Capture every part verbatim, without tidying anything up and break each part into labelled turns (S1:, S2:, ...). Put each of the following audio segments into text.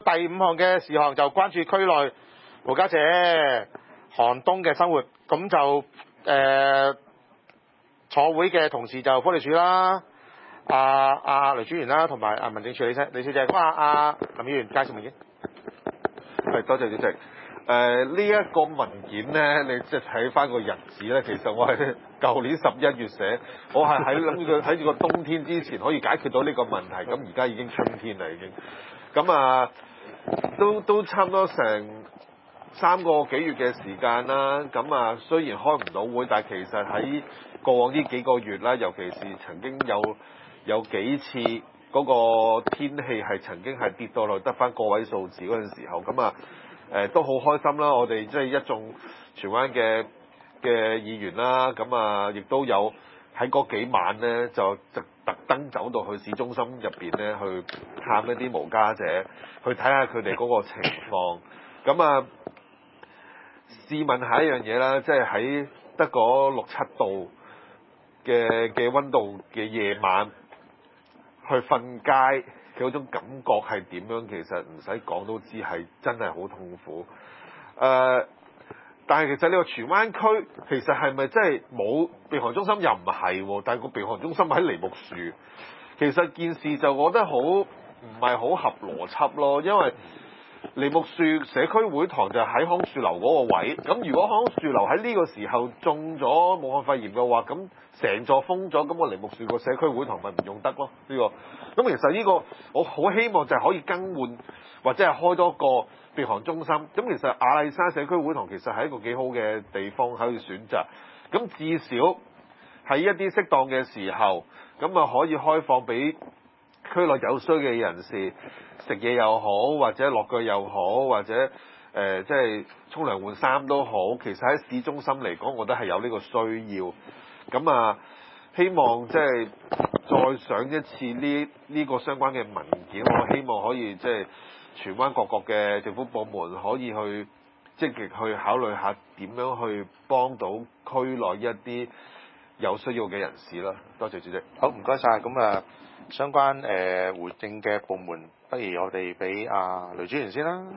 S1: 第五項嘅事項就關注區內無家者寒冬嘅生活，咁就誒、呃、坐會嘅同事就福利署啦，阿、啊、阿、啊、雷專員啦，同埋阿民政處理李小姐。咁啊，阿林議員介紹文件。
S2: 係，多謝主席。誒呢一個文件咧，你即係睇翻個日子咧，其實我係舊年十一月寫，我係喺諗住喺住個冬天之前可以解決到呢個問題，咁而家已經春天啦已經，咁啊都都差唔多成三個幾月嘅時間啦，咁啊雖然開唔到會，但係其實喺過往呢幾個月啦，尤其是曾經有有幾次嗰個天氣係曾經係跌到落得翻個位數字嗰陣時候，咁啊〜誒、呃、都好開心啦！我哋即係一眾荃灣嘅嘅議員啦，咁啊亦都有喺嗰幾晚咧，就特特登走到去市中心入邊咧，去探一啲無家者，去睇下佢哋嗰個情況。咁啊，試問下一樣嘢啦，即係喺得嗰六七度嘅嘅溫度嘅夜晚去瞓街。佢嗰種感覺係點樣？其實唔使講都知係真係好痛苦。誒、呃，但係其實呢個荃灣區其實係咪真係冇避寒中心？又唔係喎。但係個避寒中心喺梨木樹，其實件事就我覺得好唔係好合邏輯咯。因為梨木樹社區會堂就喺康樹樓嗰個位，咁如果康樹樓喺呢個時候中咗武漢肺炎嘅話，咁成座封咗，咁個梨木樹個社區會堂咪唔用得咯？呢、這個咁其實呢、這個我好希望就係可以更換或者係開多個避寒中心。咁其實亞麗山社區會堂其實係一個幾好嘅地方可以選擇。咁至少喺一啲適當嘅時候，咁啊可以開放俾區內有需嘅人士食嘢又好，或者落腳又好，或者誒即係沖涼換衫都好。其實喺市中心嚟講，我覺得係有呢個需要。咁啊，希望即係再上一次呢呢個相關嘅文件，我希望可以即係荃灣各個嘅政府部門可以去積極去考慮下點樣去幫到區內一啲有需要嘅人士啦。多謝主席。
S1: 好，唔該晒。咁啊，相關誒、呃、回應嘅部門，不如我哋俾阿雷專員先啦。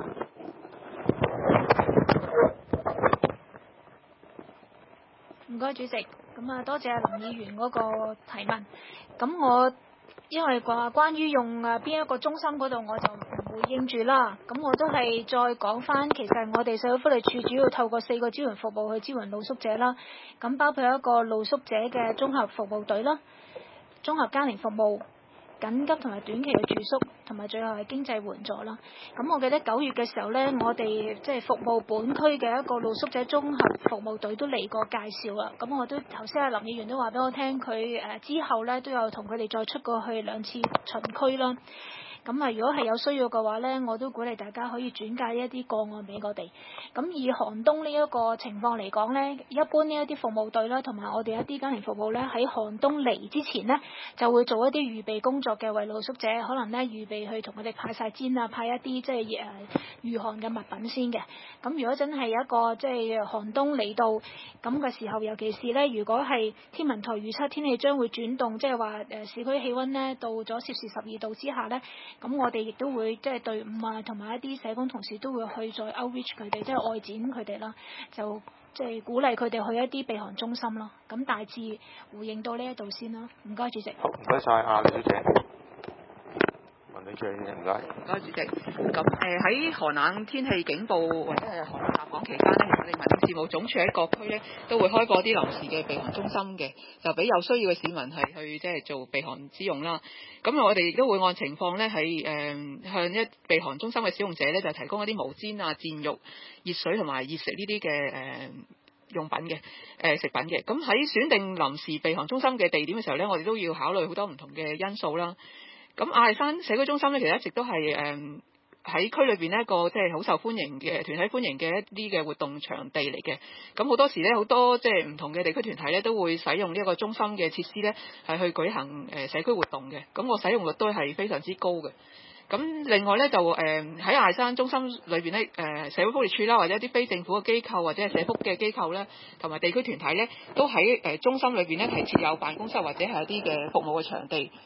S3: 唔該主席，咁啊多謝林議員嗰個提問。咁我因為話關於用啊邊一個中心嗰度，我就唔回應住啦。咁我都係再講翻，其實我哋社會福利署主要透過四個支援服務去支援露宿者啦。咁包括一個露宿者嘅綜合服務隊啦，綜合家庭服務、緊急同埋短期嘅住宿，同埋最後係經濟援助啦。咁我記得九月嘅時候呢，我哋即係服務本區嘅一個露宿者綜合服務隊都嚟過介紹啦。咁我都頭先阿林議員都話俾我聽，佢誒之後呢都有同佢哋再出過去兩次巡區啦。咁啊，如果係有需要嘅話呢，我都鼓勵大家可以轉介一啲個案俾我哋。咁以寒冬呢一個情況嚟講呢，一般呢一啲服務隊啦，同埋我哋一啲家庭服務呢，喺寒冬嚟之前呢，就會做一啲預備工作嘅，為露宿者可能呢預備去同佢哋派晒氈啊，派一啲即係誒御寒嘅物品先嘅。咁如果真係有一個即係寒冬嚟到咁嘅時候，尤其是呢，如果係天文台預測天氣將會轉凍，即係話誒市區氣溫呢到咗攝氏十二度之下呢。咁我哋亦都會即係隊伍啊，同埋一啲社工同事都會去再 outreach 佢哋，即係外展佢哋啦，就即係鼓勵佢哋去一啲避寒中心咯。咁大致回應到呢一度先啦。唔該主席。
S1: 好，唔該晒阿李小姐。文女士，唔該。
S4: 唔該主席。咁誒喺寒冷天氣警報或者係寒冷襲港期間呢，我哋民政事務總署喺各區呢都會開過啲臨時嘅避寒中心嘅，就俾有需要嘅市民係去即係做避寒之用啦。咁我哋亦都會按情況咧，喺誒向一避寒中心嘅使用者咧，就提供一啲毛氈啊、墊褥、熱水同埋熱食呢啲嘅誒用品嘅誒、呃、食品嘅。咁喺選定臨時避寒中心嘅地點嘅時候咧，我哋都要考慮好多唔同嘅因素啦。咁亞麗山社區中心咧，其實一直都係誒喺區裏邊呢一個即係好受歡迎嘅團體歡迎嘅一啲嘅活動場地嚟嘅。咁好多時咧，好多即係唔同嘅地區團體咧，都會使用呢一個中心嘅設施咧，係去舉行誒社區活動嘅。咁個使用率都係非常之高嘅。咁另外咧就誒喺亞麗山中心裏邊咧，誒社會福利署啦，或者一啲非政府嘅機構或者係社福嘅機構咧，同埋地區團體咧，都喺誒中心裏邊咧係設有辦公室或者係一啲嘅服務嘅場地。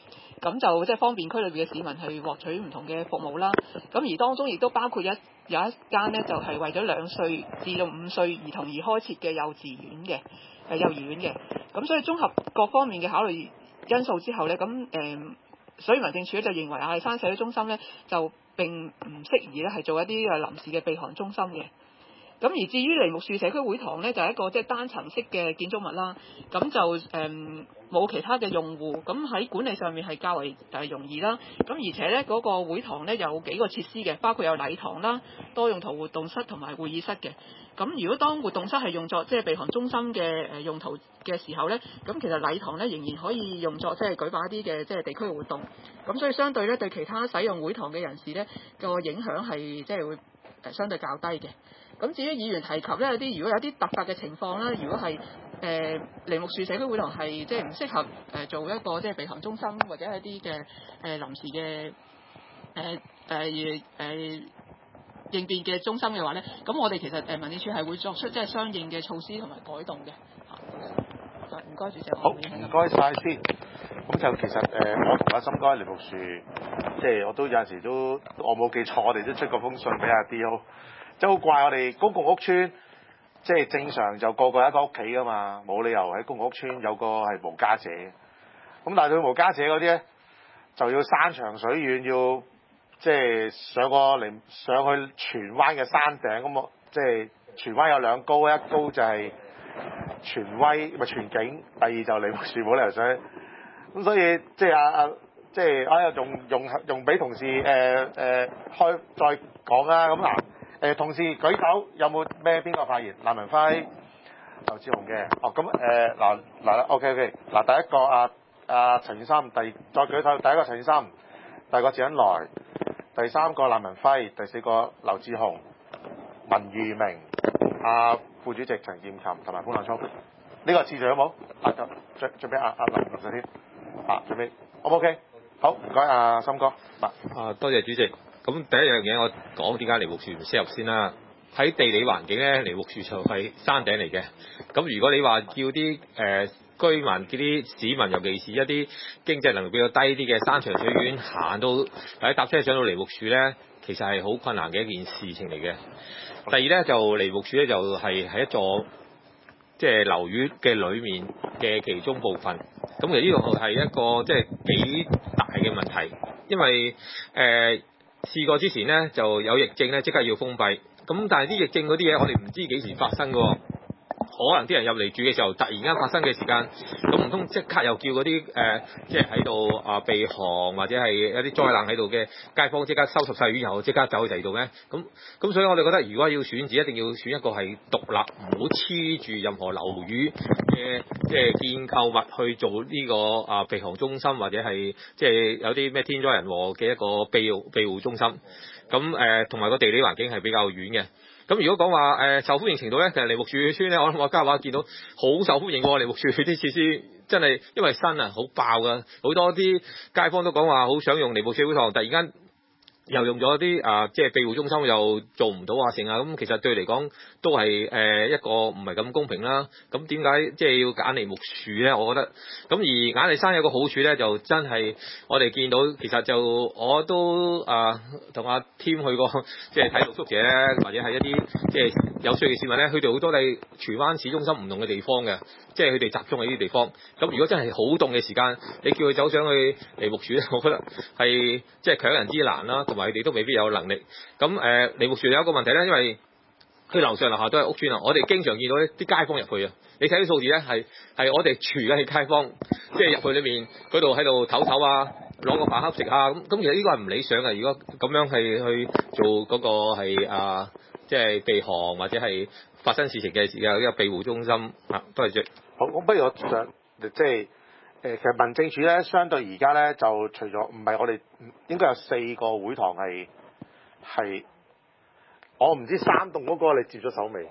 S4: 咁就即係方便區裏邊嘅市民去獲取唔同嘅服務啦。咁而當中亦都包括一有一間呢，就係為咗兩歲至到五歲兒童而開設嘅幼稚園嘅誒幼兒園嘅。咁所以綜合各方面嘅考慮因素之後呢，咁誒、呃，所以民政處咧就認為亞歷山社區中心呢，就並唔適宜咧係做一啲誒臨時嘅避寒中心嘅。咁而至於梨木樹社區會堂咧，就係、是、一個即係單層式嘅建築物啦。咁就誒冇、嗯、其他嘅用戶，咁喺管理上面係較為誒容易啦。咁而且咧嗰、那個會堂咧有幾個設施嘅，包括有禮堂啦、多用途活動室同埋會議室嘅。咁如果當活動室係用作即係避寒中心嘅誒用途嘅時候咧，咁其實禮堂咧仍然可以用作即係舉辦一啲嘅即係地區活動。咁所以相對咧對其他使用會堂嘅人士咧個影響係即係會誒相對較低嘅。咁至於議員提及咧，有啲如果有啲突發嘅情況啦，如果係誒梨木樹社區會堂係即係唔適合誒、呃、做一個即係避寒中心或者係一啲嘅誒臨時嘅誒誒誒應變嘅中心嘅話咧，咁我哋其實誒民政處係會作出即係相應嘅措施同埋改動嘅嚇。唔該，主席。
S1: 好，唔該晒先。咁就其實誒、呃，我同阿森哥喺梨木樹，即係我都有陣時都我冇記錯，我哋都出過封信俾阿 D O。即係好怪，我哋公共屋邨即係正常就個個一個屋企㗎嘛，冇理由喺公共屋邨有個係無家者。咁但係佢無家者嗰啲咧，就要山長水遠，要即係上個嚟上去荃灣嘅山頂咁啊！即係荃灣有兩高，一高就係荃威咪荃景，第二就梨木樹冇理由上去。咁所以即係啊啊，即係啊用用用俾同事誒誒、呃呃、開再講啦。咁嗱。誒同事舉手，有冇咩邊個發言？賴文輝、劉志雄嘅。哦，咁誒嗱嗱 OK OK，嗱第一個啊啊陳宇森，第再舉手，第一個陳宇森，第二個謝恩來，第三個賴文輝，第四個劉志雄、文裕明、阿副主席陳劍琴同埋潘立聰。呢、這個次序好冇？啊，最最尾阿阿林林上添。啊，最尾 O 唔 OK？好，唔該阿森哥。嗱，
S5: 啊多謝主席。咁第一樣嘢我講點解梨木樹唔適合先啦。喺地理環境咧，梨木樹就係山頂嚟嘅。咁如果你話叫啲誒、呃、居民、叫啲市民，尤其是一啲經濟能力比較低啲嘅山長水遠行到或者搭車上到梨木樹咧，其實係好困難嘅一件事情嚟嘅。第二咧就梨木樹咧就係、是、喺一座即係、就是、樓宇嘅裏面嘅其中部分。咁其實呢個係一個即係幾大嘅問題，因為誒。呃試過之前咧就有疫症咧，即刻要封閉。咁但係啲疫症嗰啲嘢，我哋唔知幾時發生嘅喎。可能啲人入嚟住嘅時候，突然間發生嘅時間，咁唔通即刻又叫嗰啲誒，即係喺度啊避寒或者係一啲災難喺度嘅街坊即刻收拾晒院，然後即刻走去第二度咧？咁咁所以我哋覺得，如果要選址，一定要選一個係獨立，唔好黐住任何樓宇嘅即係建構物去做呢個啊避寒中心，或者係即係有啲咩天災人禍嘅一個庇護庇護中心。咁誒，同埋個地理環境係比較遠嘅。咁如果講話誒受歡迎程度咧，其實梨木樹村咧，我諗我家話見到好受歡迎喎，梨木樹啲設施真係因為新啊，好爆噶，好多啲街坊都講話好想用梨木樹會堂，突然間又用咗啲啊，即係庇護中心又做唔到啊，成啊，咁其實對嚟講都係誒、呃、一個唔係咁公平啦。咁點解即係要揀梨木樹咧？我覺得咁而雅麗山有個好處咧，就真係我哋見到其實就我都啊同阿添去過，即係睇露宿者咧，或者係一啲即係有需要嘅市民咧，佢哋好多係荃灣市中心唔同嘅地方嘅，即係佢哋集中喺呢啲地方。咁如果真係好凍嘅時間，你叫佢走上去梨木樹咧，我覺得係即係強人之難啦。同埋佢哋都未必有能力。咁誒，梨木樹有一個問題咧，因為佢樓上樓下都係屋邨啊，我哋經常見到啲街坊入去啊。你睇啲數字咧，係係我哋住嘅街坊，即係入去裏面嗰度喺度唞唞啊，攞個飯盒食啊。咁咁其實呢個係唔理想嘅。如果咁樣係去做嗰個係啊，即係避寒或者係發生事情嘅時候，呢個庇護中心啊，多謝主席。
S1: 好，咁不如我想即係。誒，其實民政處咧，相對而家咧，就除咗唔係我哋應該有四個會堂係係，我唔知山洞嗰個你接咗手未？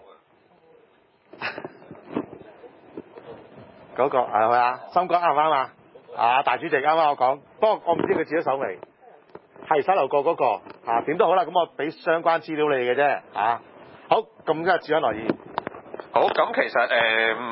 S1: 嗰、嗰個係咪啊？森哥啱唔啱啊？啊，大主席啱啱我講，不過我唔知佢接咗手未。係西樓角嗰個啊，點都好啦，咁我俾相關資料你嘅啫啊。好，咁今日主恩來意。
S6: 好，咁其實誒。呃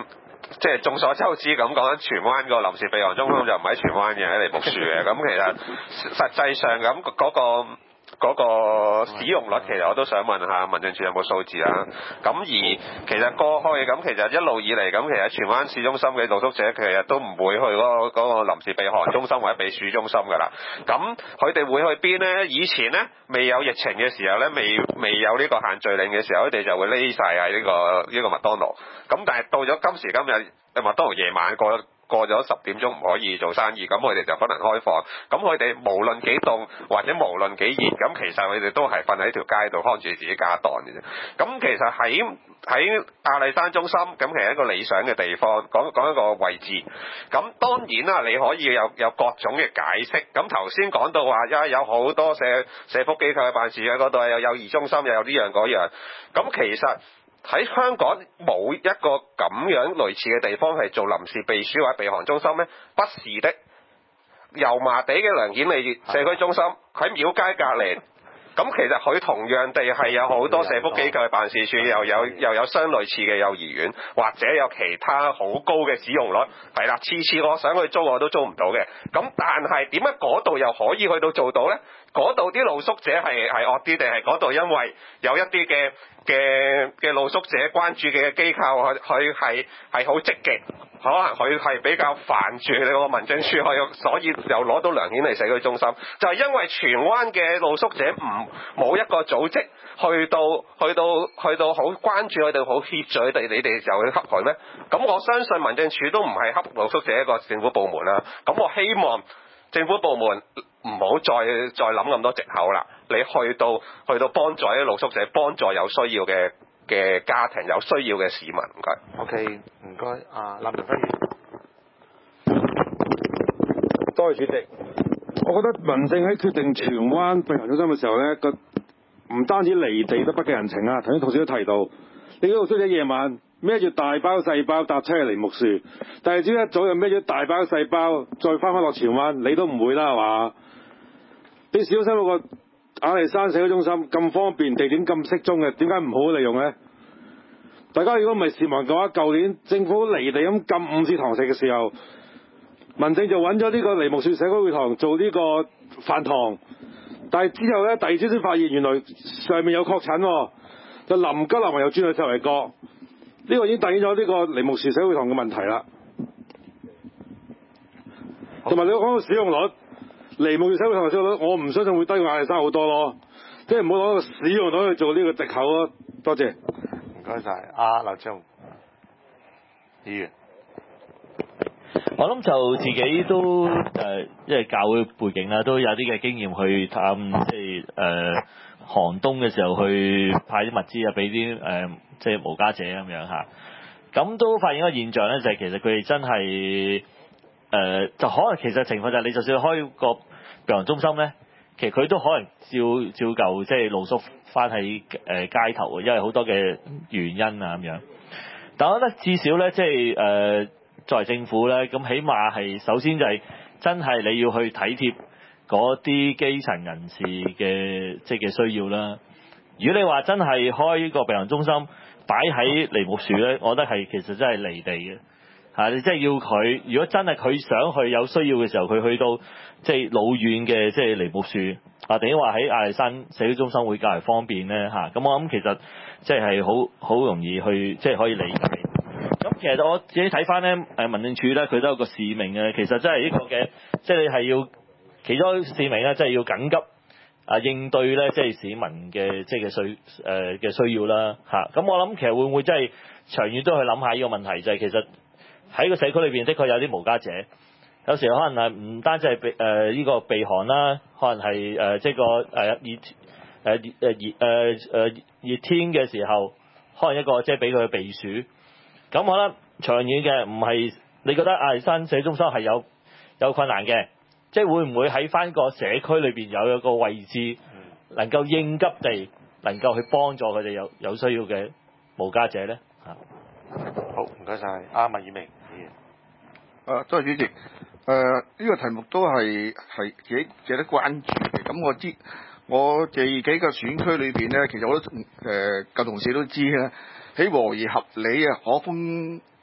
S6: 即係眾所周知咁講，荃灣個臨時避寒中心就唔喺荃灣嘅，喺梨木樹嘅。咁其實實際上咁嗰個嗰個使用率，其實我都想問下民政處有冇數字啊？咁而其實過去咁，其實一路以嚟咁，其實荃灣市中心嘅露宿者其實都唔會去嗰個嗰個臨時避寒中心或者避暑中心㗎啦。咁佢哋會去邊呢？以前呢，未有疫情嘅時候呢，未未有呢個限聚令嘅時候，佢哋就會匿晒喺呢個呢個麥當勞。咁但係到咗今時今日，麥當勞夜晚過過咗十點鐘唔可以做生意，咁佢哋就不能開放。咁佢哋無論幾凍或者無論幾熱，咁其實佢哋都係瞓喺條街度看住自己家當嘅啫。咁其實喺喺亞麗山中心，咁其實一個理想嘅地方，講講一個位置。咁當然啦，你可以有有各種嘅解釋。咁頭先講到話，有有好多社社福機構嘅辦事喺嗰度，有幼兒中心，又有呢樣嗰樣。咁其實喺香港冇一個咁樣類似嘅地方係做臨時避暑或者避寒中心咩？不是的，油麻地嘅梁顯利社區中心喺廟街隔離，咁其實佢同樣地係有好多社福機構嘅辦事處，又有又有相類似嘅幼兒園，或者有其他好高嘅使用率，係啦，次次我想去租我都租唔到嘅。咁但係點解嗰度又可以去到做到呢？嗰度啲露宿者係係惡啲，定係嗰度因為有一啲嘅嘅嘅露宿者關注嘅機構，佢佢係係好積極，可能佢係比較煩住你個民政處，佢所以又攞到梁顯利社區中心，就係、是、因為荃灣嘅露宿者唔冇一個組織去到去到去到好關注佢哋，好協助佢哋，你哋就去恰佢咩？咁我相信民政處都唔係恰露宿者一個政府部門啦。咁我希望政府部門唔好再再諗咁多藉口啦，你去到去到幫助啲露宿者，幫助有需要嘅嘅家庭，有需要嘅市民。唔該。
S1: OK，唔該。啊，林明輝。
S7: 多謝主席。我覺得民政喺決定荃灣避寒中心嘅時候咧，個唔單止離地都不近人情啊！頭先同事都提到，你嗰度宿舍夜晚孭住大包細包搭車去梨木樹，第二朝一早又孭住大包細包再翻返落荃灣，你都唔會啦係嘛？你市中心嗰個亞麗山社區中心咁方便，地點咁適中嘅，點解唔好利用呢？大家如果唔係市民嘅話，舊年政府離地咁禁午市堂食嘅時候，民政就揾咗呢個梨木樹社區會堂做呢個飯堂，但係之後呢，第二朝先發現原來上面有確診，就臨急臨忙又轉去石圍角，呢個已經突顯咗呢個梨木樹社區會堂嘅問題啦。同埋你講到使用率，梨木樹社區會堂嘅使用率，我唔相信會低過亞麗山好多咯，即係唔好攞個使用率去做呢個藉口咯。多謝。
S1: 唔該晒，阿劉超議員。
S8: 我諗就自己都誒，因為教會背景啦，都有啲嘅經驗去探，即係誒寒冬嘅時候去派啲物資啊，俾啲誒即係無家者咁樣嚇。咁都發現一個現象咧，就係、是、其實佢哋真係誒、呃，就可能其實情況就係你就算開個避寒中心咧，其實佢都可能照照舊即係露宿翻喺誒街頭嘅，因為好多嘅原因啊咁樣。但我覺得至少咧，即係誒。呃作為政府咧，咁起碼係首先就係真係你要去體貼嗰啲基層人士嘅即係嘅需要啦。如果你話真係開呢個避寒中心擺喺梨木樹咧，我覺得係其實真係離地嘅嚇。你即係要佢，如果真係佢想去有需要嘅時候，佢去到即係老遠嘅即係梨木樹啊，定話喺亞麗山社區中心會較為方便咧嚇。咁我諗其實即係係好好容易去即係可以理解。咁其實我自己睇翻咧，誒民政處咧佢都有個使命嘅，其實真係呢個嘅，即係你係要其中使命咧，即係要緊急啊應對咧，即係市民嘅即係嘅需誒嘅需要啦嚇。咁我諗其實會唔會真係長遠都去諗下呢個問題，就係其實喺個社區裏邊，的確有啲無家者，有時可能係唔單止係避誒呢個避寒啦，可能係誒即係個誒熱誒熱誒熱誒誒熱天嘅時候，可能一個即係俾佢避暑。咁我覺得長遠嘅唔係你覺得亞麗山社區中心係有有困難嘅，即係會唔會喺翻個社區裏邊有一個位置，能夠應急地能夠去幫助佢哋有有需要嘅無家者咧？嚇，
S1: 好，唔該晒，阿麥以明議員。
S9: 誒，多謝主席。誒、呃，呢、這個題目都係係自己值得關注嘅。咁我知我自己個選區裏邊咧，其實我都誒舊、呃、同事都知咧。喺和而合理啊，可封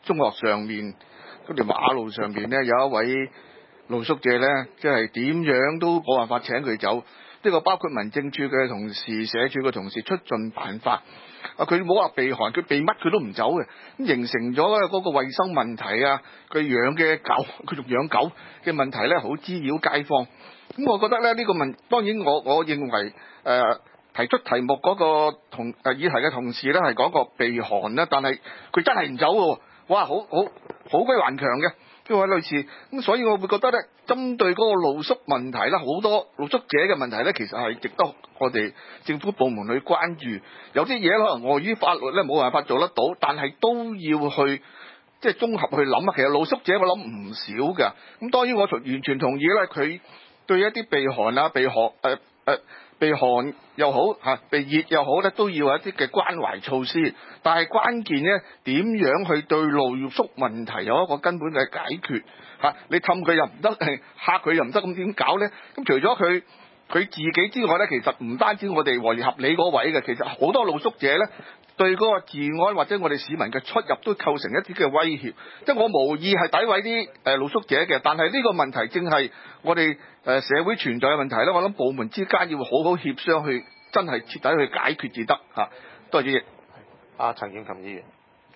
S9: 中學上面嗰條馬路上面咧有一位露宿者咧，即係點樣都冇辦法請佢走。呢個包括民政處嘅同事、社署嘅同事出盡辦法。啊，佢冇話避寒，佢避乜佢都唔走嘅，咁形成咗咧嗰個衞生問題啊，佢養嘅狗，佢仲養狗嘅問題咧，好滋擾街坊。咁我覺得咧呢個問，當然我我認為誒、呃、提出題目嗰個同誒、呃、議題嘅同事咧係講個避寒啦，但係佢真係唔走嘅，哇，好好好鬼頑強嘅。呢位女士，咁所以我會覺得咧，針對嗰個露宿問題咧，好多露宿者嘅問題咧，其實係值得我哋政府部門去關注。有啲嘢可能礙於法律咧冇辦法做得到，但係都要去即係綜合去諗啊。其實露宿者我諗唔少㗎。咁當然我同完全同意咧，佢對一啲避寒啊、避寒誒誒。呃避寒又好嚇，避熱又好咧，都要有一啲嘅關懷措施。但係關鍵咧，點樣去對露宿問題有一個根本嘅解決嚇？你氹佢又唔得，嚇佢又唔得，咁點搞咧？咁除咗佢佢自己之外咧，其實唔單止我哋和合理嗰位嘅，其實好多露宿者咧，對嗰個治安或者我哋市民嘅出入都構成一啲嘅威脅。即係我無意係詆毀啲誒露宿者嘅，但係呢個問題正係我哋誒社會存在嘅問題咧。我諗部門之間要好好協商去，真係徹底去解決至得嚇。多謝主席。
S1: 阿陳健琴議員。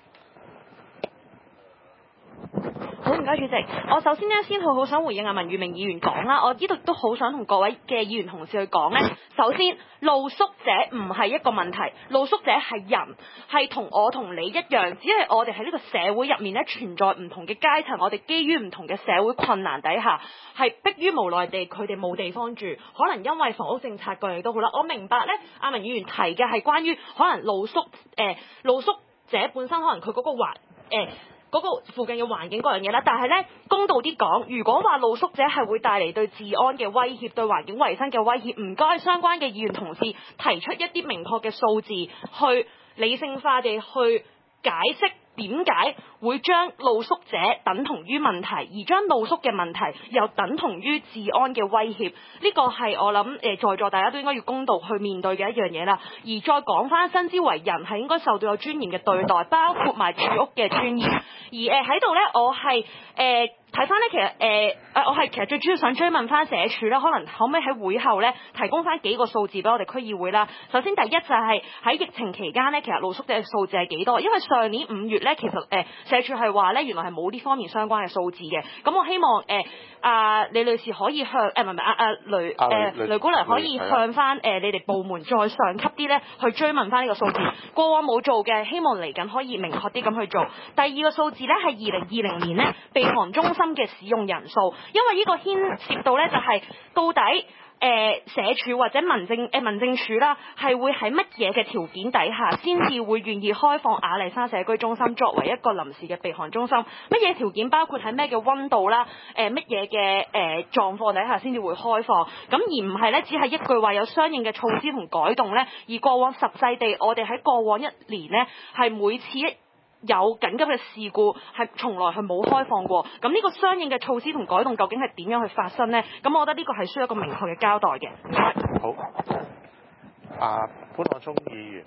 S10: 好，唔該主席。我首先呢，先好好想回應阿文裕明議員講啦。我呢度都好想同各位嘅議員同事去講呢。首先，露宿者唔係一個問題，露宿者係人，係同我同你一樣，只係我哋喺呢個社會入面呢，存在唔同嘅階層，我哋基於唔同嘅社會困難底下，係迫於無奈地佢哋冇地方住，可能因為房屋政策過嚟都好啦。我明白呢，阿文議員提嘅係關於可能露宿誒、呃、露宿者本身可能佢嗰個環誒。呃嗰個附近嘅環境嗰樣嘢啦，但係呢，公道啲講，如果話露宿者係會帶嚟對治安嘅威脅、對環境衛生嘅威脅，唔該相關嘅議員同事提出一啲明確嘅數字，去理性化地去解釋點解會將露宿者等同於問題，而將露宿嘅問題又等同於治安嘅威脅。呢個係我諗誒在座大家都應該要公道去面對嘅一樣嘢啦。而再講翻，身之為人係應該受到有尊嚴嘅對待，包括埋住屋嘅尊嚴。而誒喺度呢，我係誒睇翻呢，其實誒誒、呃、我係其實最主要想追問翻社署啦，可能可唔可以喺會後呢提供翻幾個數字俾我哋區議會啦。首先第一就係喺疫情期間呢，其實露宿者嘅數字係幾多？因為上年五月呢，其實誒、呃、社署係話呢，原來係冇呢方面相關嘅數字嘅。咁我希望誒阿李女士可以向誒唔係唔係阿阿雷誒、呃、雷姑娘可以向翻誒、呃、你哋部門再上級啲呢去追問翻呢個數字。過往冇做嘅，希望嚟緊可以明確啲咁去做。第二個數字呢係二零二零年呢避寒中心嘅使用人數，因為呢個牽涉到呢就係、是、到底誒、呃、社署或者民政誒、呃、民政處啦，係會喺乜嘢嘅條件底下先至會願意開放雅麗莎社區中心作為一個臨時嘅避寒中心？乜嘢條件包括喺咩嘅溫度啦？誒乜嘢嘅誒狀況底下先至會開放？咁而唔係呢，只係一句話有相應嘅措施同改動呢。而過往實際地，我哋喺過往一年呢，係每次一有緊急嘅事故係從來係冇開放過，咁呢個相應嘅措施同改動究竟係點樣去發生呢？咁我覺得呢個係需要一個明確嘅交代嘅。
S1: 好，啊潘漢聰議員。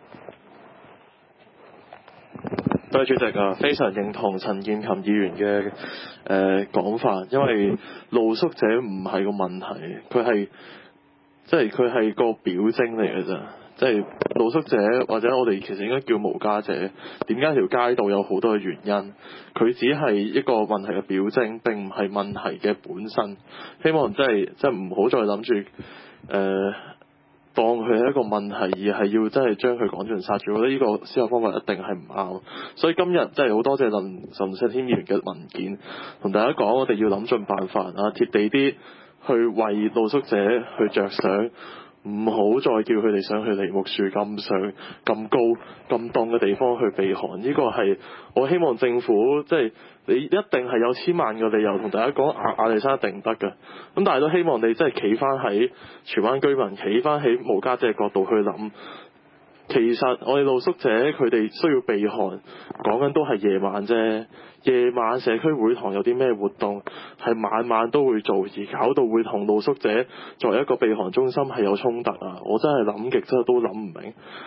S11: 多謝主席啊，非常認同陳健琴議員嘅誒講法，因為露宿者唔係個問題，佢係即係佢係個表徵嚟嘅啫。即係露宿者或者我哋其實應該叫無家者，點解條街道有好多嘅原因？佢只係一個問題嘅表徵，並唔係問題嘅本身。希望即係即係唔好再諗住誒當佢係一個問題，而係要真係將佢趕盡殺絕。我覺得呢個思考方法一定係唔啱。所以今日真係好多謝林林石添議員嘅文件，同大家講我哋要諗盡辦法啊，貼地啲去為露宿者去着想。唔好再叫佢哋上去梨木樹咁上咁高咁凍嘅地方去避寒，呢個係我希望政府即係你一定係有千萬個理由同大家講雅雅麗莎一定唔得嘅，咁但係都希望你真係企翻喺荃灣居民，企翻喺無家者角度去諗。其實我哋露宿者佢哋需要避寒，講緊都係夜晚啫。夜晚社區會堂有啲咩活動係晚晚都會做，而搞到會同露宿者作為一個避寒中心係有衝突啊！我真係諗極真係都諗唔明。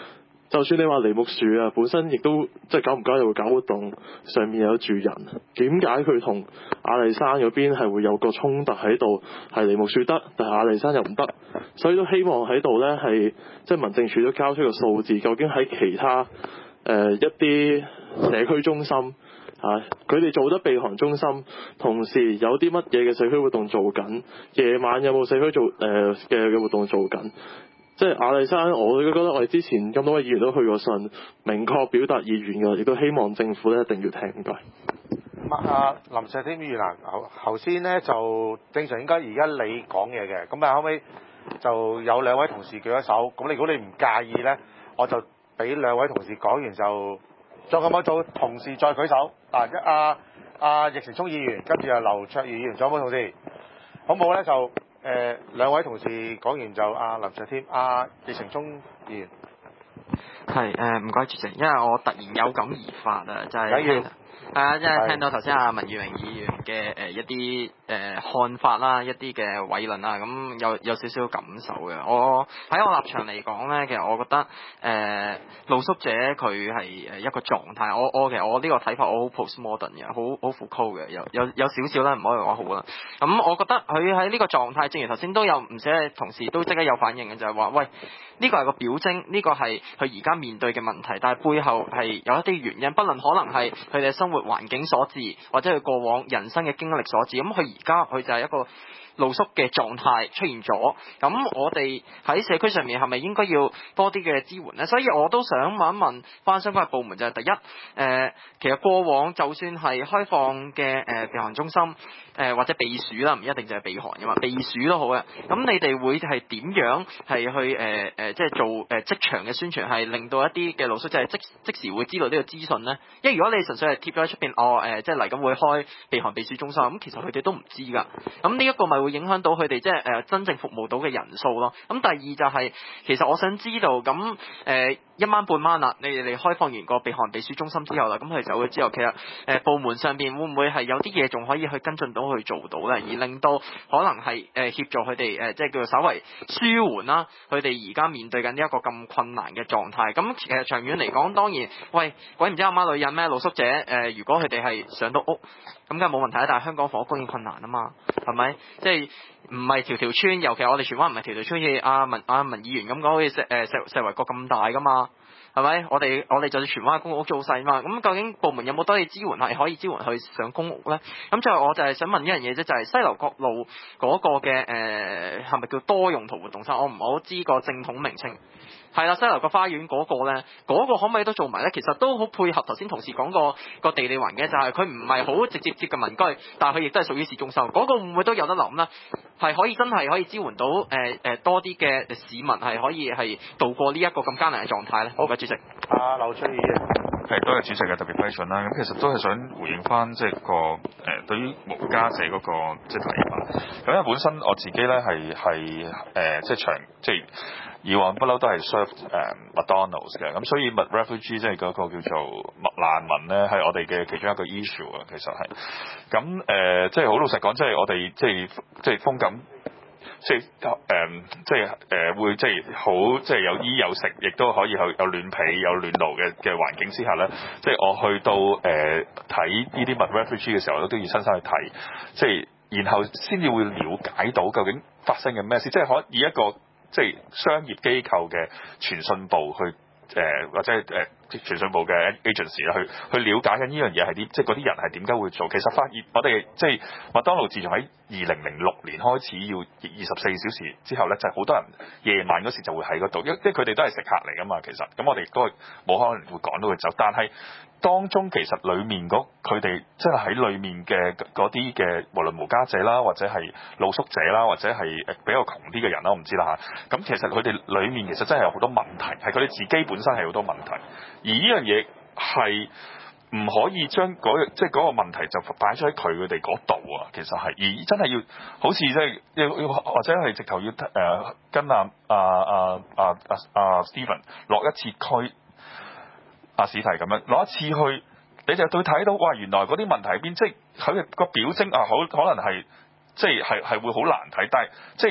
S11: 就算你話梨木樹啊，本身亦都即係久唔久又會搞活動，上面有住人，點解佢同阿里山嗰邊係會有個衝突喺度？係梨木樹得，但係阿里山又唔得，所以都希望喺度呢，係即係民政處都交出個數字，究竟喺其他誒、呃、一啲社區中心啊，佢哋做得避寒中心，同時有啲乜嘢嘅社區活動做緊，夜晚有冇社區做誒嘅嘅活動做緊？即係阿里山，我都覺得我哋之前咁多位議員都去過信，明確表達意願嘅，亦都希望政府咧一定要聽。唔該。
S1: 咁啊，林石添議員啊，頭頭先咧就正常應該而家你講嘢嘅，咁啊後尾就有兩位同事舉咗手，咁你如果你唔介意咧，我就俾兩位同事講完就再咁多組同事再舉手。嗱，一阿阿易成聰議員，跟住啊劉卓儀議員，仲有冇同事？好唔好咧？就誒、呃、兩位同事講完就阿、啊、林石添，阿、啊、易成聰議員。
S12: 係誒，唔該主席，因為我突然有感而發啊，就係、
S1: 緊要
S12: 係啊，即係聽到頭先阿文裕明議員嘅誒一啲誒看法啦，一啲嘅偉論啦，咁有有少少感受嘅。我喺我立場嚟講咧，其實我覺得誒露宿者佢係誒一個狀態。我我其實我呢個睇法我好 postmodern 嘅，好好 Foucault 嘅，有有有少少啦，唔可以話好啦。咁我覺得佢喺呢個狀態，正如頭先都有唔少同事都即刻有反應嘅，就係話喂，呢個係個表徵，呢個係佢而家面對嘅問題，但係背後係有一啲原因，不論可能係佢哋生活環境所致，或者佢過往人生嘅經歷所致。咁佢而家佢就係一個露宿嘅狀態出現咗。咁我哋喺社區上面係咪應該要多啲嘅支援呢？所以我都想問一問翻相關嘅部門，就係、是、第一，誒、呃，其實過往就算係開放嘅誒、呃、避寒中心，誒、呃、或者避暑啦，唔一定就係避寒㗎嘛，避暑都好嘅。咁你哋會係點樣係去誒誒、呃呃，即係做誒、呃、即場嘅宣傳，係令到一啲嘅露宿者即即時會知道呢個資訊呢？因為如果你純粹係貼咗喺出邊，哦誒、呃，即係嚟緊會開避寒避暑中心，咁其實佢哋都唔知㗎。咁呢一個咪會影響到佢哋即係誒真正服務到嘅人數咯。咁第二就係、是、其實我想知道咁誒、呃、一晚半晚啦，你哋嚟開放完個避寒避暑中心之後啦，咁佢哋走咗之後，其實誒、呃、部門上邊會唔會係有啲嘢仲可以去跟進到去做到咧，而令到可能係誒、呃、協助佢哋誒即係叫做稍為舒緩啦，佢哋而家面對緊呢一個咁困難嘅狀態。咁其實長遠嚟講，當然喂鬼唔知阿媽女人咩露宿者誒、呃，如果佢哋係上到屋，咁梗係冇問題啦。但係香港房屋供應困難啊嘛，係咪？即係唔係條條村，尤其我哋荃灣唔係條條村，好似阿文阿文議員咁講，好似石誒石石圍角咁大噶嘛，係咪？我哋我哋就算荃灣嘅公屋租細嘛，咁究竟部門有冇多啲支援係可以支援去上公屋咧？咁最後我就係想問一樣嘢啫，就係、是、西樓角路嗰個嘅誒係咪叫多用途活動室？我唔係好知個正統名稱。係啦，西樓角花園嗰個咧，嗰、那個可唔可以都做埋咧？其實都好配合頭先同事講過個地理環境，就係佢唔係好直接接近民居，但係佢亦都係屬於市中心。嗰、那個會唔會都有得諗咧？係可以真係可以支援到誒誒、呃、多啲嘅市民係可以係渡過呢一個咁艱難嘅狀態咧？好嘅，主席。
S1: 阿劉春義
S13: 係多謝主席嘅特別批准啦。咁其實都係想回應翻即係個誒、呃、對於無家者嗰、那個即係睇法。咁因為本身我自己咧係係誒即係長即係。以往不嬲都係 serve 誒、uh, McDonald's 嘅，咁所以 Mud Refugee 即係嗰個叫做麥難民咧，係我哋嘅其中一個 issue 啊，其實係咁誒，即係好老實講，即係我哋即係即係風感，即係誒、呃，即係誒、呃、會即係好，即係有衣有食，亦都可以有有暖被、有暖爐嘅嘅環境之下咧，即係我去到誒睇呢啲 Mud Refugee 嘅時候，我都要親身去睇，即係然後先至會了解到究竟發生嘅咩事，即係可以一個。即係商業機構嘅傳訊部去誒、呃，或者係誒、呃、傳訊部嘅 agency 啦，去去了解緊呢樣嘢係啲，即係嗰啲人係點解會做。其實發現我哋即係麥當勞自從喺二零零六年開始要二十四小時之後咧，就係、是、好多人夜晚嗰時就會喺嗰度，因即係佢哋都係食客嚟㗎嘛。其實咁我哋嗰個冇可能會趕到佢走，但係當中其實裡面嗰佢哋即係喺裡面嘅嗰啲嘅，無論無家者啦，或者係露宿者啦，或者係誒比較窮啲嘅人啦，我唔知啦嚇。咁其實佢哋裡面其實真係有好多問題，係佢哋自己本身係好多問題，而呢樣嘢係唔可以將嗰、那個、即係嗰個問題就擺咗喺佢哋嗰度啊。其實係而真係要好似即係要或者係直頭要誒、呃、跟阿阿阿阿阿阿 Stephen 落一次區。阿史提咁樣攞一次去，你就對睇到哇，原來嗰啲問題喺邊，即係佢嘅個表徵啊，好可能係即係係係會好難睇，但係即係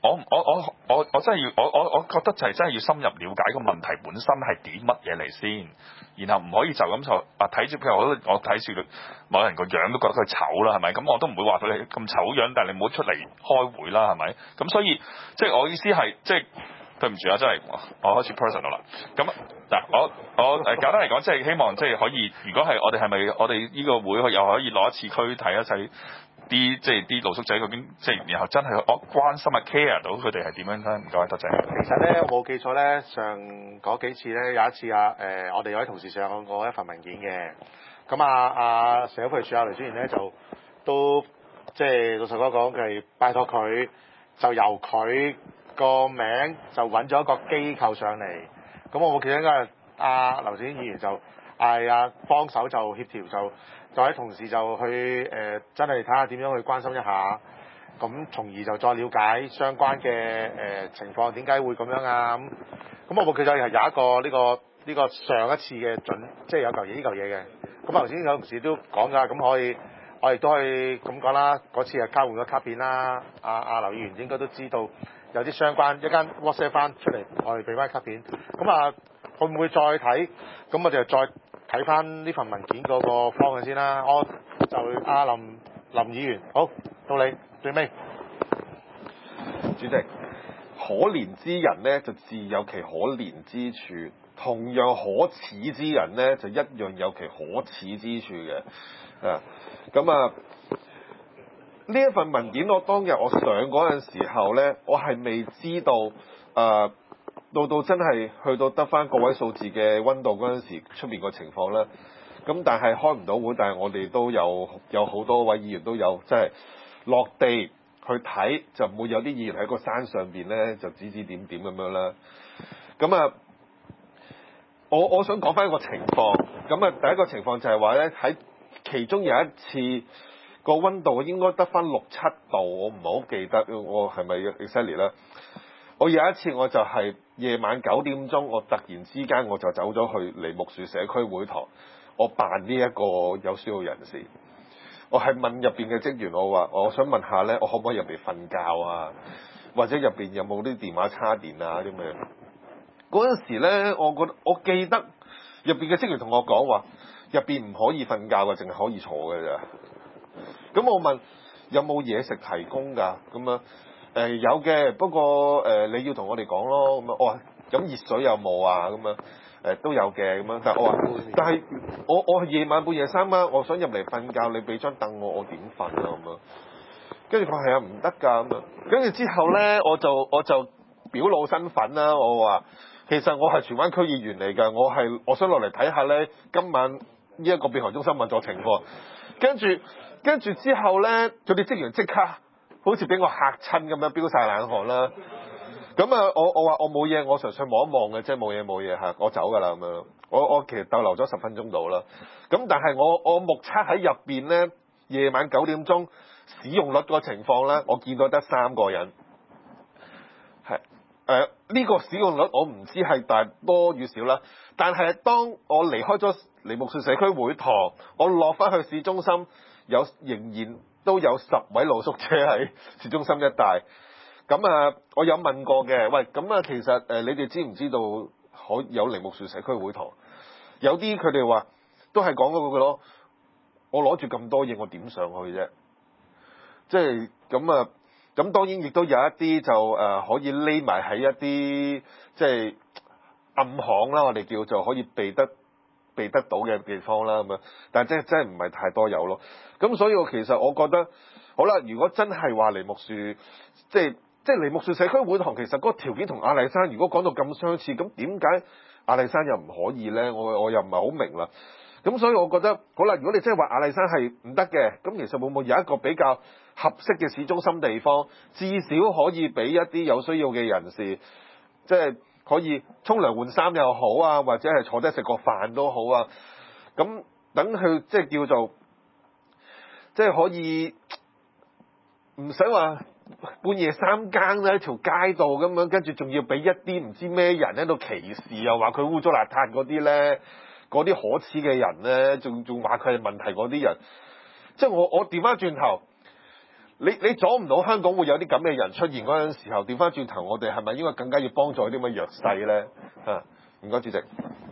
S13: 我我我我我真係要我我我覺得就係真係要深入了解個問題本身係點乜嘢嚟先，然後唔可以就咁就啊睇住譬如我我睇住某人個樣都覺得佢醜啦，係咪？咁我都唔會話佢咁醜樣，但係你唔好出嚟開會啦，係咪？咁所以即係我意思係即係對唔住啊，真係我開始 personal 啦。咁嗱我我誒簡單嚟講，即係希望即係可以，如果係我哋係咪我哋呢個會又可以攞一次區睇一睇。啲即係啲露宿者究竟即係然後真係我關心啊 care 到佢哋係點樣咧？唔該，多謝。
S1: 其實咧，我冇記錯咧，上嗰幾次咧有一次啊，誒、呃，我哋有位同事上過一份文件嘅，咁啊啊社會福利署啊雷專員咧就都即係老實講講，係拜託佢就由佢個名就揾咗一個機構上嚟，咁我冇記得應該係阿劉小英議員就嗌啊幫手就協調就。就喺同事就去誒、呃，真係睇下點樣去關心一下，咁從而就再了解相關嘅誒、呃、情況，點解會咁樣啊？咁咁我冇記錯係有一個呢、這個呢、這個上一次嘅準，即係有嚿嘢呢嚿嘢嘅。咁頭先有同事都講㗎，咁可以我亦都可以咁講啦。嗰次係交換咗卡片啦，阿阿劉議員應該都知道有啲相關一間 WhatsApp 翻出嚟，我哋俾翻卡片。咁啊，會唔會再睇？咁我哋就再。睇翻呢份文件嗰個方向先啦，我就阿林林議員，好到你最尾。
S2: 主席，可憐之人呢，就自有其可憐之處，同樣可恥之人呢，就一樣有其可恥之處嘅。啊，咁啊，呢一份文件我當日我上嗰陣時候呢，我係未知道誒。呃到到真係去到得翻個位數字嘅溫度嗰陣時，出面個情況啦。咁但係開唔到會，但係我哋都有有好多位議員都有即係落地去睇，就唔會有啲議員喺個山上邊咧就指指點點咁樣啦。咁啊，我我想講翻一個情況。咁啊，第一個情況就係話咧，喺其中有一次個溫度應該得翻六七度，我唔係好記得我係咪 exactly 啦。我有一次我就係夜晚九點鐘，我突然之間我就走咗去梨木樹社區會堂，我扮呢一個有需要人士。我係問入邊嘅職員，我話我想問下咧，我可唔可以入嚟瞓覺啊？或者入邊有冇啲電話叉電啊啲咩？嗰陣時咧，我覺得我記得入邊嘅職員同我講話，入邊唔可以瞓覺嘅，淨係可以坐嘅咋。咁我問有冇嘢食提供㗎？咁樣。誒、呃、有嘅，不過誒、呃、你要同我哋講咯，咁樣我話咁熱水有冇啊？咁樣誒都有嘅，咁樣但係我話，但係我我係夜晚半夜三更，我想入嚟瞓覺，你俾張凳我，我點瞓啊？咁樣，跟住佢話係啊，唔得㗎咁樣，跟住之後咧，我就我就表露身份啦，我話其實我係荃灣區議員嚟㗎，我係我想落嚟睇下咧今晚呢一個避寒中心運作情況，跟住跟住之後咧，佢哋職員即刻。好似俾我嚇親咁樣，飆晒冷汗啦！咁啊，我我話我冇嘢，我純粹望一望嘅啫，冇嘢冇嘢嚇，我走㗎啦咁樣。我我其實逗留咗十分鐘到啦。咁但係我我目測喺入邊咧，夜晚九點鐘使用率個情況咧，我見到得三個人。係誒呢個使用率我唔知係大多與少啦。但係當我離開咗梨木樹社區會堂，我落翻去市中心，有仍然。都有十位露宿者喺市中心一帶，咁啊，我有問過嘅，喂，咁啊，其實誒、呃，你哋知唔知道可有梨木樹社區會堂？有啲佢哋話都係講嗰個咯，我攞住咁多嘢，我點上去啫？即係咁啊，咁當然亦都有一啲就誒、呃、可以匿埋喺一啲即係暗巷啦，我哋叫做可以避得。避得到嘅地方啦咁樣，但係真係真係唔係太多有咯。咁所以我其實我覺得，好啦，如果真係話梨木樹，即係即係梨木樹社區會堂，其實嗰個條件同阿麗山如果講到咁相似，咁點解阿麗山又唔可以咧？我我又唔係好明啦。咁所以我覺得，好啦，如果你真係話阿麗山係唔得嘅，咁其實會唔會有一個比較合適嘅市中心地方，至少可以俾一啲有需要嘅人士，即係。可以沖涼換衫又好啊，或者係坐低食個飯都好啊。咁等佢即係叫做，即係可以唔使話半夜三更咧喺條街度咁樣，跟住仲要俾一啲唔知咩人喺度歧視，又話佢污糟邋遢嗰啲咧，嗰啲可恥嘅人咧，仲仲話佢係問題嗰啲人。即係我我調翻轉頭， 你你阻唔到香港會有啲咁嘅人出現嗰陣時候，調翻轉頭，我哋係咪應該更加要幫助啲咁嘅弱勢咧？嚇，唔該，主席。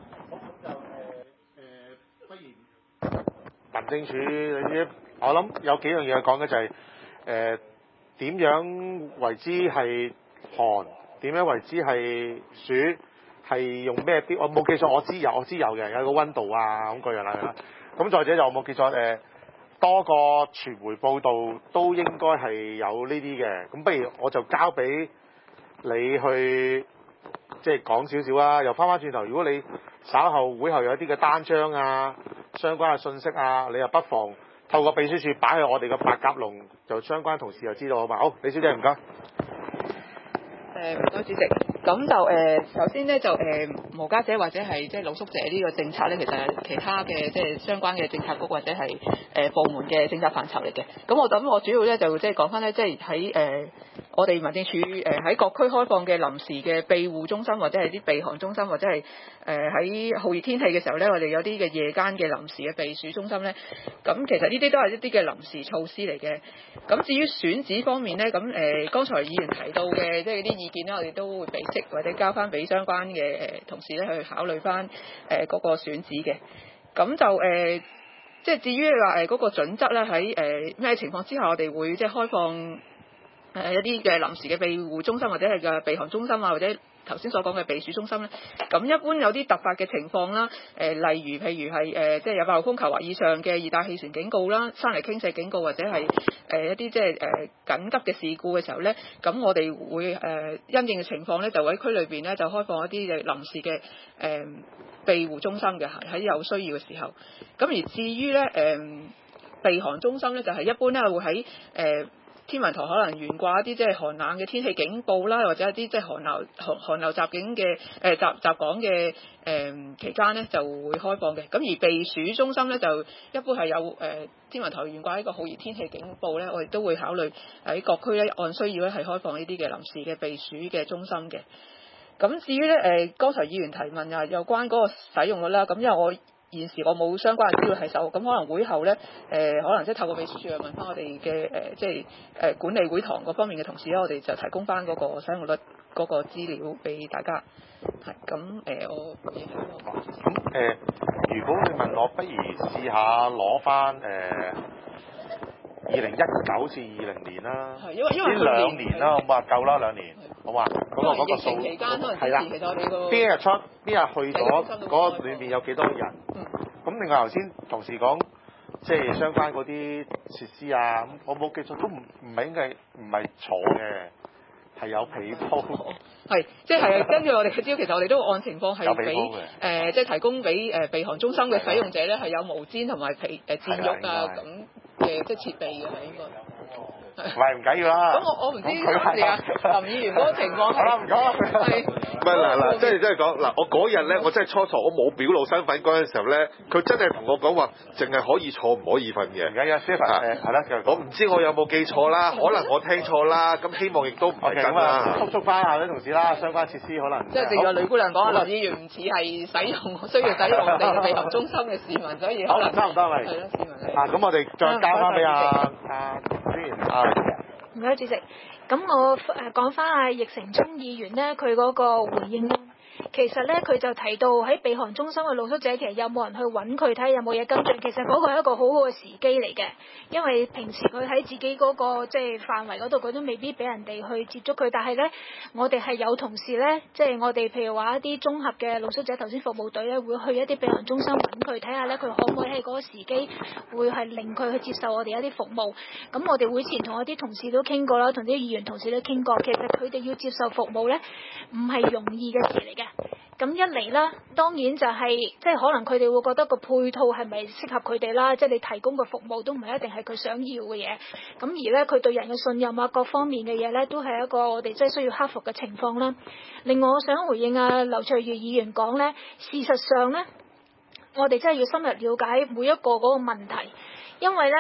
S1: 民政處你知，我諗有幾樣嘢講嘅就係誒點樣為之係寒，點樣為之係暑，係用咩標？我冇記錯，我知有，我知有嘅，有個溫度啊咁嗰樣啦。咁再者就冇記錯誒、呃，多個傳媒報道都應該係有呢啲嘅。咁不如我就交俾你去即係講少少啊。又翻返轉頭，如果你稍後會後有一啲嘅單張啊，相關嘅信息啊，你又不妨透過秘書處擺去我哋嘅白鴿籠，就相關同事就知道好嘛？好，李小姐唔該。
S4: 誒唔該主席。咁就誒、呃，首先咧就誒、呃、無家者或者係即係露宿者呢個政策咧，其實係其他嘅即係相關嘅政策局或者係誒、呃、部門嘅政策範疇嚟嘅。咁我咁我主要咧就即係講翻咧，即係喺誒我哋民政處誒喺各區開放嘅臨時嘅庇護中心或者係啲避寒中心，或者係誒喺酷熱天氣嘅時候咧，我哋有啲嘅夜間嘅臨時嘅避暑中心咧。咁其實呢啲都係一啲嘅臨時措施嚟嘅。咁至於選址方面咧，咁誒、呃、剛才議員提到嘅即係啲意見咧，我哋都會備悉或者交翻俾相關嘅誒同事咧去考慮翻誒嗰個選址嘅。咁就誒、呃、即係至於話誒嗰個準則咧，喺誒咩情況之下我哋會即係開放誒、呃、一啲嘅臨時嘅庇護中心或者係嘅避寒中心啊，或者頭先所講嘅避暑中心咧，咁一般有啲突發嘅情況啦，誒、呃、例如譬如係誒、呃、即係有八號風球或以上嘅熱帶氣旋警告啦、山泥傾瀉警告或者係誒、呃、一啲即係誒、呃、緊急嘅事故嘅時候咧，咁我哋會誒、呃、因應嘅情況咧，就喺區裏邊咧就開放一啲嘅臨時嘅誒、呃、庇護中心嘅，喺有需要嘅時候。咁而至於咧誒避寒中心咧，就係、是、一般咧會喺誒、呃天文台可能懸掛一啲即係寒冷嘅天氣警報啦，或者一啲即係寒流寒寒流襲警嘅誒襲襲港嘅誒期間咧就會開放嘅。咁而避暑中心咧就一般係有誒、呃、天文台懸掛一個酷熱天氣警報咧，我哋都會考慮喺各區咧按需要咧係開放呢啲嘅臨時嘅避暑嘅中心嘅。咁至於咧誒剛才議員提問啊，有關嗰個使用率啦，咁因為我現時我冇相關嘅資料喺手，咁可能會後咧，誒、呃、可能即係透過秘書處去問翻我哋嘅誒，即係誒管理會堂嗰方面嘅同事咧，我哋就提供翻嗰個使用率嗰個資料俾大家。係咁誒，我
S1: 咁誒，如果你問我，不如試下攞翻誒二零一九至二零年啦，
S4: 係因為因為
S1: 呢兩年啦，好嘛夠啦兩年，好嘛？咁啊嗰個數
S4: 期間可能
S1: 係啦，
S4: 其實我哋個
S1: 邊日出邊日去咗，嗰裏面有幾多人？咁另外頭先同事講，即係相關嗰啲設施啊，咁我冇記錯都唔唔係應該唔係坐嘅，係有被鋪。
S4: 係，即係根據我哋嘅資料，其實我哋都按情況係俾誒，即係提供俾誒避寒中心嘅使用者咧，係有毛氈同埋被誒墊褥啊咁嘅即係設備嘅係應該。
S1: 唔係唔緊要啦。
S4: 咁我我唔知當時啊林議員嗰個情況係。好啦，唔講啦。係。
S2: 唔係嗱嗱，即係即係講嗱，我嗰日咧，我真係初初我冇表露身份嗰陣時候咧，佢真係同我講話，淨係可以坐唔可以瞓嘅。
S1: 唔緊要 Stephen 誒係啦，
S2: 我唔知我有冇記錯啦，可能我聽錯啦，咁希望亦都唔係咁啦。
S1: 督促翻下啲同事啦，相關設施可能。
S4: 即係正如呂姑娘講，林議員唔似係使用需要使用我哋避寒中心嘅市民，所以可能
S1: 差唔多咪。
S4: 係咯，市民係。
S1: 啊，咁我哋再交翻俾阿阿專員啊。
S3: 唔該，主席。咁我誒講翻阿易成聰議員咧，佢嗰個回應咧，其實咧佢就提到喺避寒中心嘅露宿者，其實有冇人去揾佢睇下有冇嘢跟進？其實嗰個係一個好好嘅時機嚟嘅，因為平時佢喺自己嗰個即係範圍嗰度，佢都未必俾人哋去接觸佢。但係咧，我哋係有同事咧，即係我哋譬如話一啲綜合嘅露宿者頭先服務隊咧，會去一啲避寒中心揾佢睇下咧，佢可唔可以喺嗰個時機會係令佢去接受我哋一啲服務。咁我哋會前同一啲同事都傾過啦，同啲議員同事都傾過，其實佢哋要接受服務咧，唔係容易嘅事嚟嘅。咁一嚟啦，當然就係、是、即係可能佢哋會覺得個配套係咪適合佢哋啦，即係你提供嘅服務都唔係一定係佢想要嘅嘢。咁而咧，佢對人嘅信任啊，各方面嘅嘢咧，都係一個我哋真係需要克服嘅情況啦。另外，我想回應啊劉翠如議員講咧，事實上咧，我哋真係要深入了解每一個嗰個問題，因為咧。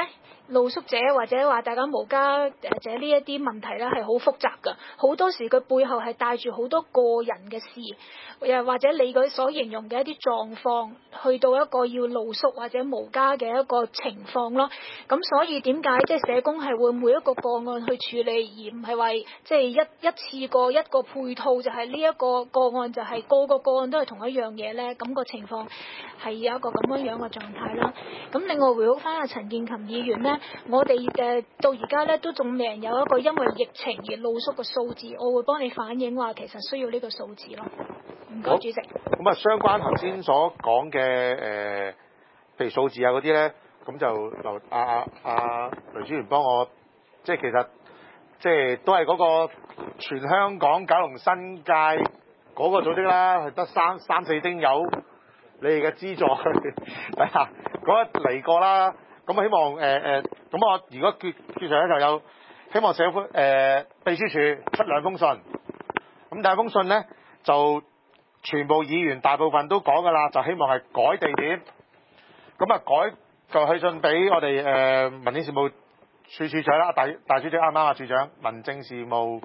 S3: 露宿者或者話大家無家者呢一啲問題咧係好複雜㗎，好多時佢背後係帶住好多個人嘅事，又或者你嗰所形容嘅一啲狀況，去到一個要露宿或者無家嘅一個情況咯。咁所以點解即係社工係會每一個個案去處理，而唔係話即係一一次過一個配套就係呢一個個案就係個個個案都係同一樣嘢咧？咁個情況係有一個咁樣樣嘅狀態啦。咁另外回覆翻阿陳健琴議員咧，我哋誒到而家咧都仲未有一個因為疫情而露宿嘅數字，我會幫你反映話其實需要呢個數字咯。唔該，主席。
S1: 咁啊，相關頭先所講嘅誒，譬如數字啊嗰啲咧，咁就留阿阿阿雷專員幫我，即係其實即係都係嗰個全香港九龍新界嗰個組織啦，係得三三四丁友，你哋嘅資助底下嗰一嚟過啦。咁希望誒誒，咁、呃、我如果決決上咧就有希望社會誒、呃、秘書處出兩封信，咁第一封信咧就全部議員大部分都講㗎啦，就希望係改地點，咁啊改就去信俾我哋誒、呃、民政事務處處長啦，大大主席啱唔啱啊？處長民政事務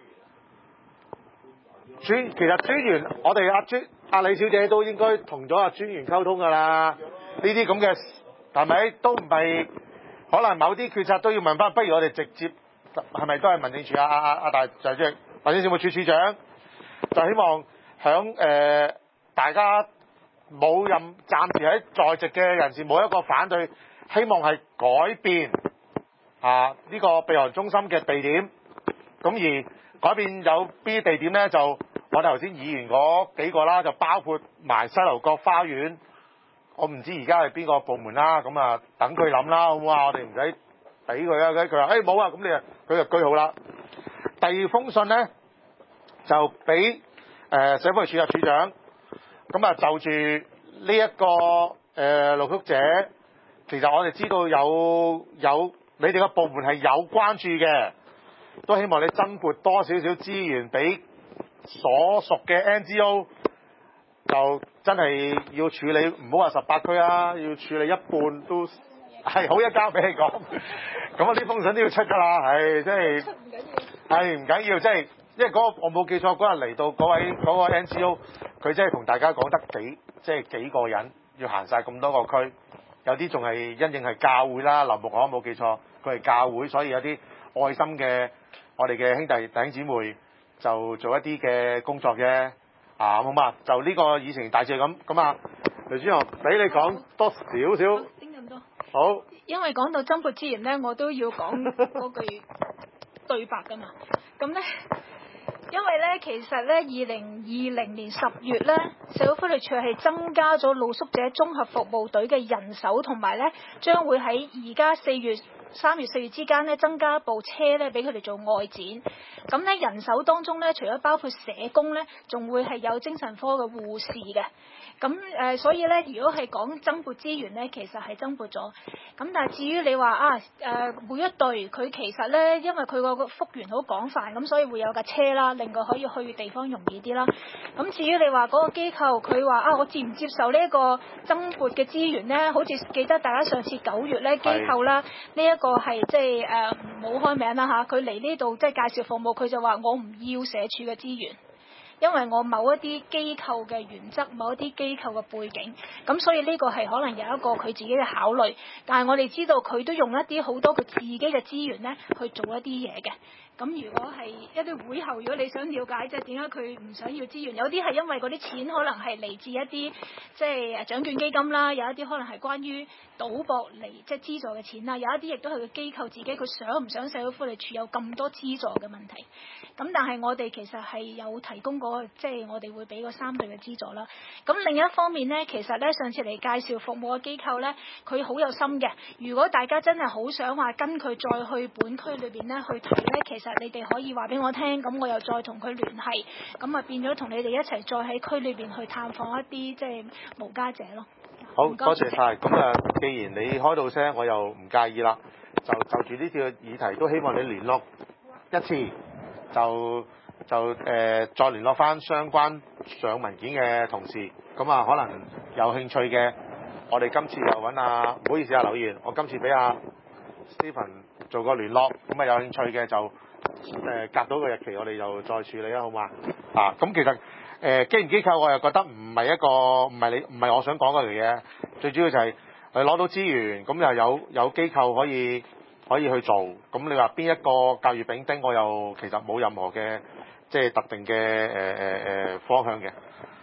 S1: 專其實專員，我哋阿專阿李小姐都應該同咗阿專員溝通㗎啦，呢啲咁嘅。係咪都唔係？可能某啲決策都要問翻，不如我哋直接係咪都係民政處啊啊啊大就即係民政事務處處長，就希望響誒、呃、大家冇任暫時喺在，在席嘅人士冇一個反對，希望係改變啊呢、呢個避寒中心嘅地點。咁而改變有邊啲地點咧？就我哋頭先議員嗰幾個啦，就包括埋西樓角花園。我唔知而家係邊個部門啦，咁啊等佢諗啦，好唔好啊？我哋唔使俾佢啊，佢話誒冇啊，咁你啊佢就居好啦。第二封信咧就俾誒社福處啊處長，咁啊就住呢一個誒露宿者，其實我哋知道有有你哋個部門係有關注嘅，都希望你增撥多少少資源俾所屬嘅 N G O。就真係要處理，唔好話十八區啊，要處理一半都係好一交俾你講。咁啊，呢封信都要出㗎啦，係即係係唔緊要，即係因為嗰、嗰個我冇記錯嗰日嚟到嗰位嗰、嗰個 N G O，佢真係同大家講得幾即係幾個人要行晒咁多個區，有啲仲係因應係教會啦，林木我冇記錯，佢係教會，所以有啲愛心嘅我哋嘅兄弟弟兄姊妹就做一啲嘅工作啫。啊，好嘛，就呢個議程大致咁，咁啊，雷主任俾你講多少少。
S3: 點咁多？
S1: 好。因
S3: 為講到增撥資源咧，我都要講嗰句對白噶嘛。咁咧，因為咧，其實咧，二零二零年十月咧，社會福利署係增加咗露宿者綜合服務隊嘅人手，同埋咧，將會喺而家四月。三月四月之間咧，增加一部車咧，俾佢哋做外展。咁咧，人手當中咧，除咗包括社工咧，仲會係有精神科嘅護士嘅。咁誒、呃，所以咧，如果係講增撥資源咧，其實係增撥咗。咁但係至於你話啊誒、呃，每一隊佢其實咧，因為佢個幅員好廣泛，咁所以會有架車啦，令佢可以去地方容易啲啦。咁至於你話嗰個機構，佢話啊，我接唔接受呢一個增撥嘅資源咧？好似記得大家上次九月咧，機構啦，呢一個係即係誒冇開名啦嚇，佢嚟呢度即係介紹服務，佢就話我唔要社署嘅資源。因為我某一啲機構嘅原則，某一啲機構嘅背景，咁所以呢個係可能有一個佢自己嘅考慮，但係我哋知道佢都用一啲好多佢自己嘅資源咧去做一啲嘢嘅。咁如果係一啲會後，如果你想了解即係點解佢唔想要資源，有啲係因為嗰啲錢可能係嚟自一啲即係獎券基金啦，有一啲可能係關於賭博嚟即係資助嘅錢啦，有一啲亦都係個機構自己佢想唔想社會福利署有咁多資助嘅問題。咁但係我哋其實係有提供嗰個即係我哋會俾個三倍嘅資助啦。咁另一方面呢，其實呢，上次嚟介紹服務嘅機構呢，佢好有心嘅。如果大家真係好想話跟佢再去本區裏邊呢去睇呢，其實你哋可以話俾我聽，咁我又再同佢聯繫，咁啊變咗同你哋一齊再喺區裏邊去探訪一啲即係無家者咯。
S1: 好，多謝晒。咁啊，既然你開到聲，我又唔介意啦。就就住呢個議題，都希望你聯絡一次，就就誒、呃、再聯絡翻相關上文件嘅同事。咁啊，可能有興趣嘅，我哋今次又揾啊，唔好意思啊，劉議員，我今次俾啊 Stephen 做個聯絡，咁啊有興趣嘅就誒夾到個日期，我哋就再處理啦，好嘛？啊，咁其實誒、呃、機唔機構，我又覺得唔係一個唔係你唔係我想講嗰樣嘢，最主要就係誒攞到資源，咁又有有機構可以可以去做，咁你話邊一個甲乙丙丁，我又其實冇任何嘅即係特定嘅誒誒誒方向嘅。